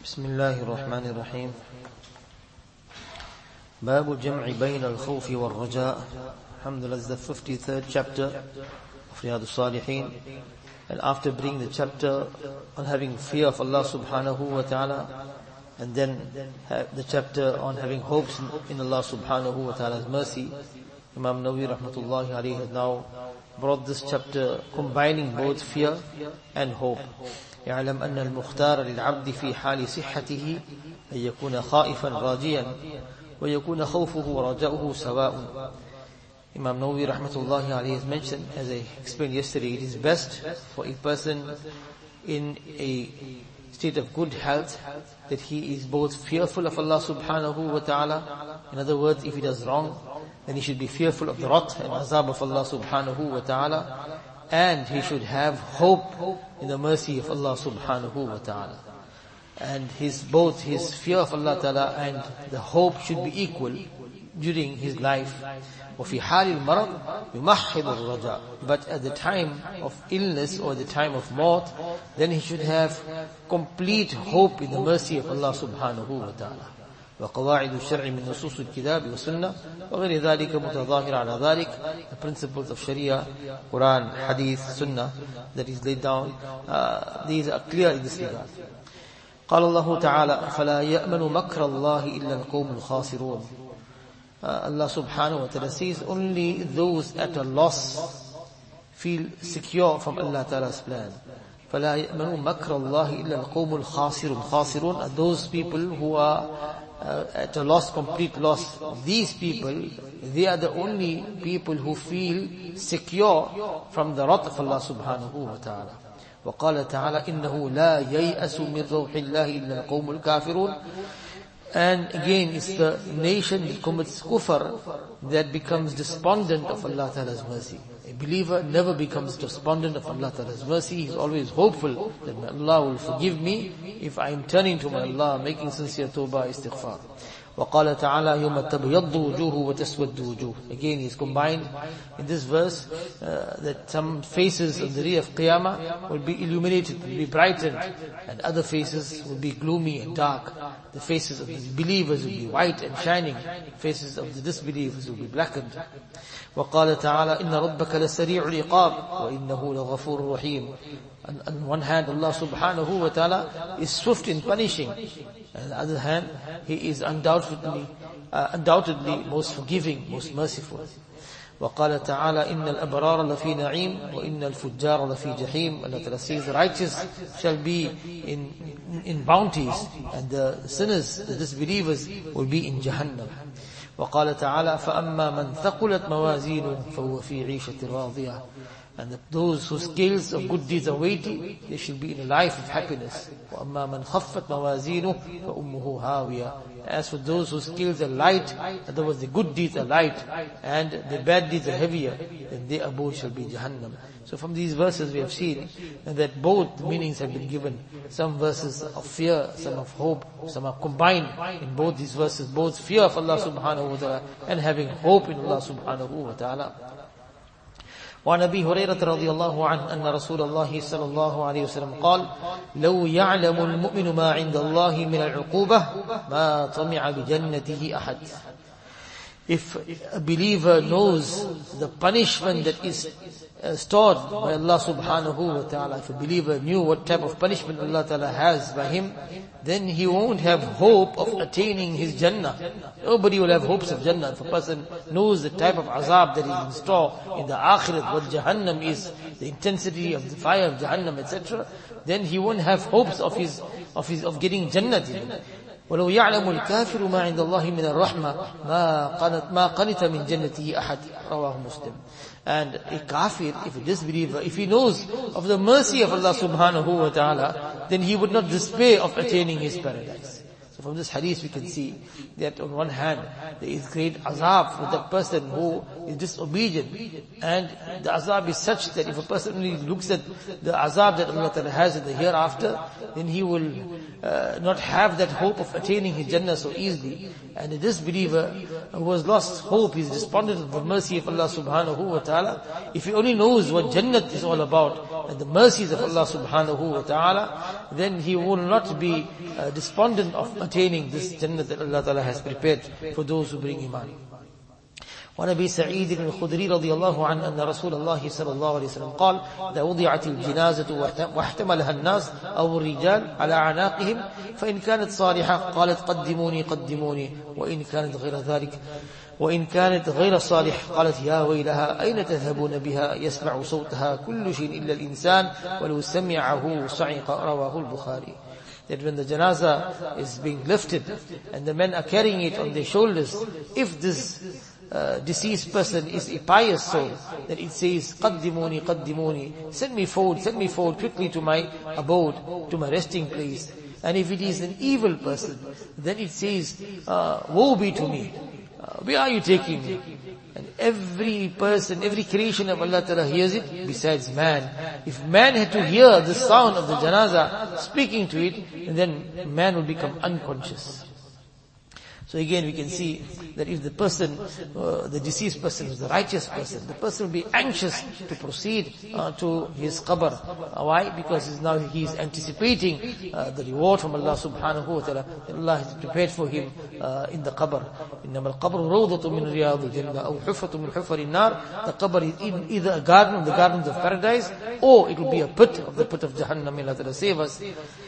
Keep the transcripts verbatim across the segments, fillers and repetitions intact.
بسم الله الرحمن الرحيم. باب الجمع بين الخوف والرجاء. Alhamdulillah, this is the fifty-third chapter of Riyadh al-Salihin. And after bringing the chapter on having fear of Allah subhanahu wa ta'ala, and then the chapter on having hopes in Allah subhanahu wa ta'ala's mercy, Imam Nawawi rahmatullahi alayhi has now brought this chapter combining both fear and hope. يعلم أن المختار للعبد في حال صحته أن يكون خائفا راجيا ويكون خوفه ورجاؤه سواء. Imam Nawawi rahmatullahi alayhi has mentioned, as I explained yesterday, it is best for a person in a state of good health that he is both fearful of Allah subhanahu wa ta'ala. In other words, if he does wrong, then he should be fearful of the wrath and azab of Allah subhanahu wa ta'ala, and he should have hope in the mercy of Allah subhanahu wa ta'ala. And his both his fear of Allah ta'ala and the hope should be equal during his life. وفي حال المرض يمحض الرجاء. But at the time of illness or the time of maut, then he should have complete hope in the mercy of Allah subhanahu wa ta'ala. وقواعد الشرع من نصوص الكتاب والسنة وغير ذلك متظاهر على ذلك. The principles of Sharia, Quran, Hadith, Sunnah that is laid down, uh, these are clear in this regard. قال الله تعالى فلا يأمن مكر الله إلا القوم الخاسرون. uh, Allah subhanahu wa ta'ala says only those at a loss feel secure from Allah ta'ala's plan. فلا يأمن مكر الله إلا القوم الخاسرون. خاسرون are those people who are Uh, at a loss, complete loss. These people, they are the only people who feel secure from the wrath of Allah subhanahu wa ta'ala. وقال تعالى إنه لا ييأس من روح الله إلا القوم الكافرون. And again, it's the nation that commits kufr that becomes despondent of Allah ta'ala's mercy. A believer never becomes despondent of Allah ta'ala's mercy. He's always hopeful that Allah will forgive me if I am turning to my Allah, making sincere tawbah, istighfar. وقال تعالى يوم تبيض وجوه وتسود وجوه. Again, he's combined in this verse uh, that some faces on the day of Qiyamah will be illuminated, will be brightened, and other faces will be gloomy and dark. The faces of the believers will be white and shining. Faces of the disbelievers will be blackened. وقال تعالى إن ربك لسريع العقاب وإنه لغفور رحيم. On, on one hand, Allah subhanahu wa ta'ala is swift in punishing. On the other hand, He is undoubtedly, uh, undoubtedly most forgiving, most merciful. وقال تعالى إن الأبرار لفي نعيم وإن الفجار لفي جحيم. Allah ta'ala says the righteous shall be in, in bounties, and the sinners, the disbelievers, will be in Jahannam. وقال تعالى فأما من ثقلت موازينه فهو في عيشة راضية. And that those whose scales of good deeds are weighty, they shall be in a life of happiness. وَأَمَّا مَنْ خَفَّتْ مَوَازِينُهُ فَأُمُّهُ هَاوِيَةٌ. As for those whose scales are light, in other words, the good deeds are light, and the bad deeds are heavier, then their abode shall be Jahannam. So from these verses we have seen that both meanings have been given. Some verses of fear, some of hope, some are combined in both these verses. Both fear of Allah subhanahu wa ta'ala and having hope in Allah subhanahu wa ta'ala. وعن أبي هريرة رضي الله عنه أن رسول الله صلى الله عليه وسلم قال لو يعلم المؤمن ما عند الله من العقوبة ما طمع بجنته أحد. If a believer knows the punishment that is uh, stored by Allah subhanahu wa ta'ala, if a believer knew what type of punishment Allah ta'ala has by him, then he won't have hope of attaining his Jannah. Nobody will have hopes of Jannah. If a person knows the type of azab that is in store in the akhirat, what Jahannam is, the intensity of the fire of Jahannam, et cetera, then he won't have hopes of his, of his, of getting Jannah. ولو يعلم الكافر ما عند الله من الرحمة ما قنت ما قنت من جنته أحد. رواه مسلم. And a kafir, if a disbeliever, if he knows of the mercy of Allah subhanahu wa ta'ala, then he would not despair of attaining his paradise. So from this hadith we can see that on one hand there is great azab for that person who is disobedient, and the azab is such that if a person only looks at the azab that Allah Ta'ala has in the hereafter, then he will uh, not have that hope of attaining his Jannah so easily. And the disbeliever who has lost hope, he is despondent of the mercy of Allah Subhanahu wa Ta'ala. If he only knows what Jannat is all about and the mercies of Allah Subhanahu wa Ta'ala, then he will not be uh, despondent of attaining this Jannah that Allah Ta'ala has prepared for those who bring Iman. وعن أبي سعيد الخدري رضي الله عنه أن رسول الله صلى الله عليه وسلم قال إذا وضعت الجنازة واحتملها الناس أو الرجال على أعناقهم فإن كانت صالحة قالت قدموني قدموني وإن كانت غير ذلك وإن كانت غير صالح قالت يا ويلها أين تذهبون بها يسمع صوتها كل شيء إلا الإنسان ولو سمعه صعق. رواه البخاري. That when the janazah is being lifted and the men are carrying it on their shoulders, if this uh, deceased person is a pious soul, then it says, قَدِّمُونِ قَدِّمُونِ, send me forward, send me forward quickly to my abode, to my resting place. And if it is an evil person, then it says, uh, woe be to me. Uh, where are you taking me? And every person, every creation of Allah Ta'ala hears it besides man. If man had to hear the sound of the janazah speaking to it, then man will become unconscious. So again we can see that if the person, uh, the deceased person is the righteous person, the person will be anxious to proceed uh, to his qabr. Uh, why? Because he's now he is anticipating uh, the reward from Allah Subhanahu wa Ta'ala that Allah has prepared for him uh, in the qabr. إِنَّمَا الْقَبْرُ رَوْضَةٌ مِّن رِيَاضِ الْجَنَّةِ أَوْ حُفَّةٌ مِّن حُفَرِ النَّارِ. The qabr is either a garden of the gardens of paradise, or it will be a pit of the pit of Jahannam. May Allah Ta'ala save us.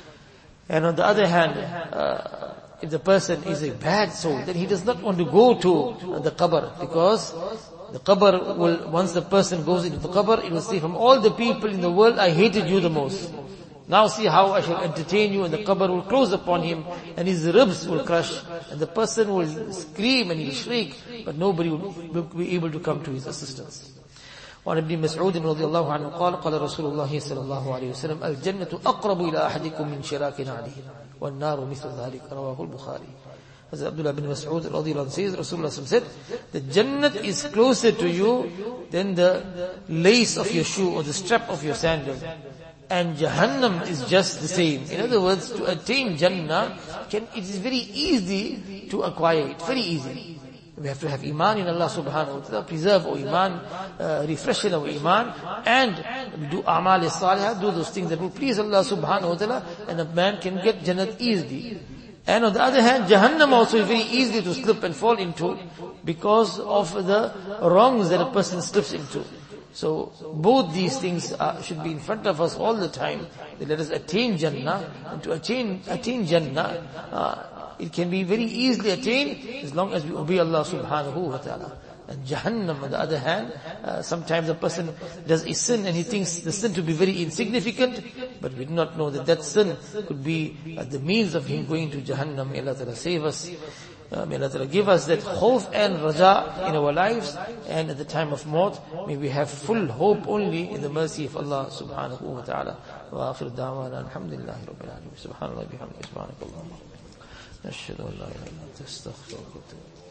And on the other hand, uh, if the person is a bad soul, then he does not want to go to the qabr, because the qabr will, once the person goes into the qabr, it will say, from all the people in the world, I hated you the most. Now see how I shall entertain you, and the qabr will close upon him, and his ribs will crush, and the person will scream and he'll shriek, but nobody will be able to come to his assistance. وعن ابن مسعود رضي الله عنه قال قال رسول الله صلى الله عليه وسلم الجنة أقرب إلى أحدكم من شراك نعله والنار مثل ذلك. رواه البخاري. As Abdullah bin Mas'ud radiallahu anhu says, Rasulullah said, the Jannat is closer to you than the lace of your shoe or the strap of your sandal. And Jahannam is just the same. In other words, to attain Jannah, can, it is very easy to acquire it. Very easy. We have to have iman in Allah Subhanahu wa Ta'ala, preserve our iman, uh, refresh our iman, and do a'mal salihah, do those things that will please Allah Subhanahu wa Ta'ala, and a man can get Jannat easily. And on the other hand, Jahannam also is very easy to slip and fall into, because of the wrongs that a person slips into. So both these things are, should be in front of us all the time. That let us attain Jannah, and to attain attain Jannah, uh, it can be very easily attained as long as we obey Allah Subhanahu wa Ta'ala. And Jahannam, on the other hand, uh, sometimes a person does a sin and he thinks the sin to be very insignificant, but we do not know that that sin could be uh, the means of him going to Jahannam. May Allah Ta'ala save us. Uh, may Allah Ta'ala give us that khawf and raja in our lives, and at the time of maut, may we have full hope only in the mercy of Allah Subhanahu wa Ta'ala. Wa akhir da'wana alhamdulillahi rabbil alamin. Subhanallah bihamdihi subhanakallahumma. نشهد أن لا إله إلا أنت نستغفرك ونتوب إليك.